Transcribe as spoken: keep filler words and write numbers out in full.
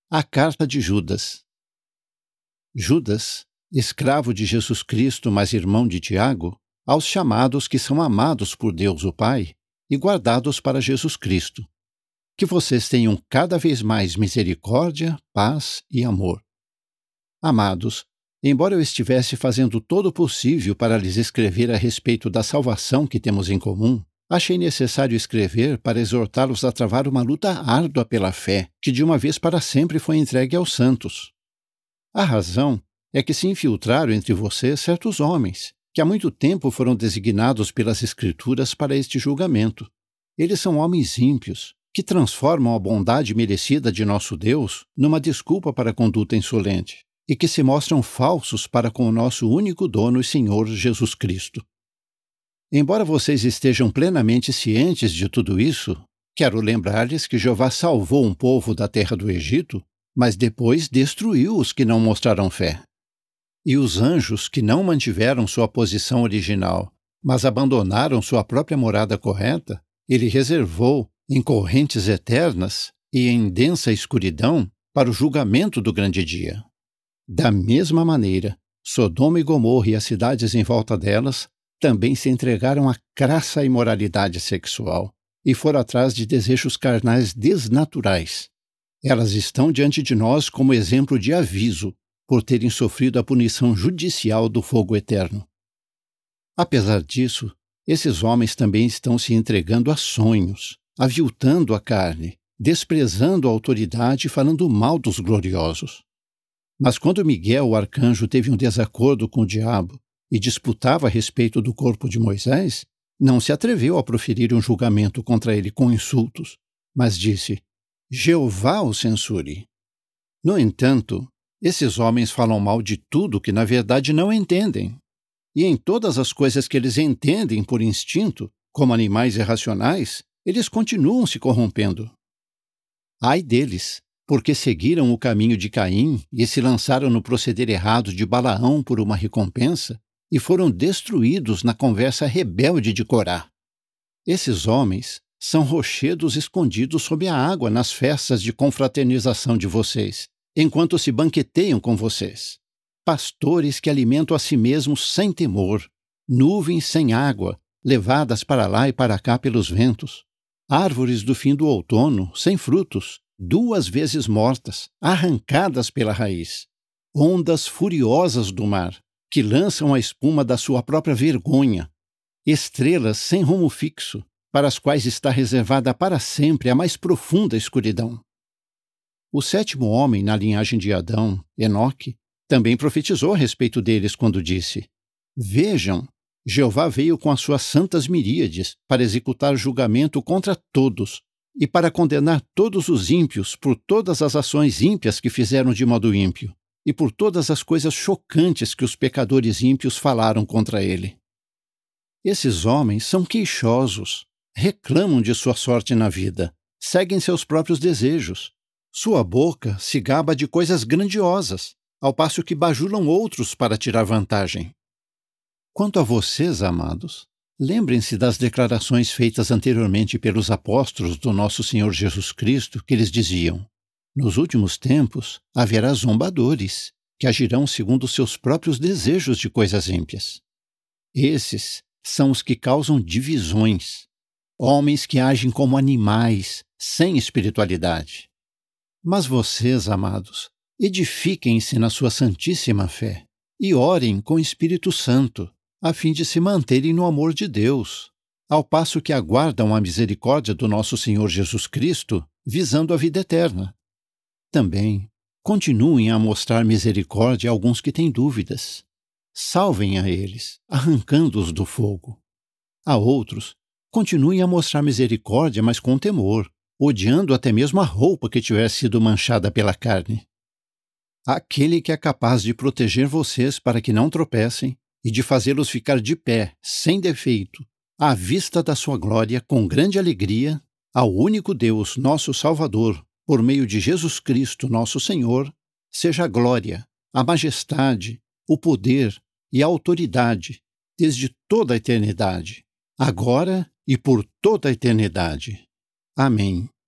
A carta de Judas. Judas, escravo de Jesus Cristo, mas irmão de Tiago, aos chamados que são amados por Deus o Pai e guardados para Jesus Cristo. Que vocês tenham cada vez mais misericórdia, paz e amor. Amados, embora eu estivesse fazendo todo o possível para lhes escrever a respeito da salvação que temos em comum, achei necessário escrever para exortá-los a travar uma luta árdua pela fé, que de uma vez para sempre foi entregue aos santos. A razão é que se infiltraram entre vocês certos homens, que há muito tempo foram designados pelas Escrituras para este julgamento. Eles são homens ímpios, que transformam a bondade merecida de nosso Deus numa desculpa para a conduta insolente, e que se mostram falsos para com o nosso único dono e Senhor Jesus Cristo. Embora vocês estejam plenamente cientes de tudo isso, quero lembrar-lhes que Jeová salvou um povo da terra do Egito, mas depois destruiu os que não mostraram fé. E os anjos que não mantiveram sua posição original, mas abandonaram sua própria morada correta, ele reservou em correntes eternas e em densa escuridão para o julgamento do grande dia. Da mesma maneira, Sodoma e Gomorra e as cidades em volta delas também se entregaram à crassa imoralidade sexual e foram atrás de desejos carnais desnaturais. Elas estão diante de nós como exemplo de aviso por terem sofrido a punição judicial do fogo eterno. Apesar disso, esses homens também estão se entregando a sonhos, aviltando a carne, desprezando a autoridade e falando mal dos gloriosos. Mas quando Miguel, o arcanjo, teve um desacordo com o diabo e disputava a respeito do corpo de Moisés, não se atreveu a proferir um julgamento contra ele com insultos, mas disse: Jeová o censure. No entanto, esses homens falam mal de tudo que na verdade não entendem. E em todas as coisas que eles entendem por instinto, como animais irracionais, eles continuam se corrompendo. Ai deles, porque seguiram o caminho de Caim e se lançaram no proceder errado de Balaão por uma recompensa, e foram destruídos na conversa rebelde de Corá. Esses homens são rochedos escondidos sob a água nas festas de confraternização de vocês, enquanto se banqueteiam com vocês. Pastores que alimentam a si mesmos sem temor, nuvens sem água, levadas para lá e para cá pelos ventos, árvores do fim do outono, sem frutos, duas vezes mortas, arrancadas pela raiz, ondas furiosas do mar, que lançam a espuma da sua própria vergonha, estrelas sem rumo fixo, para as quais está reservada para sempre a mais profunda escuridão. O sétimo homem na linhagem de Adão, Enoque, também profetizou a respeito deles quando disse: Vejam, Jeová veio com as suas santas miríades para executar julgamento contra todos e para condenar todos os ímpios por todas as ações ímpias que fizeram de modo ímpio e por todas as coisas chocantes que os pecadores ímpios falaram contra ele. Esses homens são queixosos, reclamam de sua sorte na vida, seguem seus próprios desejos. Sua boca se gaba de coisas grandiosas, ao passo que bajulam outros para tirar vantagem. Quanto a vocês, amados, lembrem-se das declarações feitas anteriormente pelos apóstolos do nosso Senhor Jesus Cristo, que eles diziam: Nos últimos tempos haverá zombadores, que agirão segundo os seus próprios desejos de coisas ímpias. Esses são os que causam divisões, homens que agem como animais, sem espiritualidade. Mas vocês, amados, edifiquem-se na sua santíssima fé e orem com o Espírito Santo, a fim de se manterem no amor de Deus, ao passo que aguardam a misericórdia do nosso Senhor Jesus Cristo, visando a vida eterna. Também continuem a mostrar misericórdia a alguns que têm dúvidas. Salvem a eles, arrancando-os do fogo. A outros, continuem a mostrar misericórdia, mas com temor, odiando até mesmo a roupa que tiver sido manchada pela carne. Aquele que é capaz de proteger vocês para que não tropecem e de fazê-los ficar de pé, sem defeito, à vista da sua glória, com grande alegria, ao único Deus, nosso Salvador, por meio de Jesus Cristo, nosso Senhor, seja a glória, a majestade, o poder e a autoridade, desde toda a eternidade, agora e por toda a eternidade. Amém.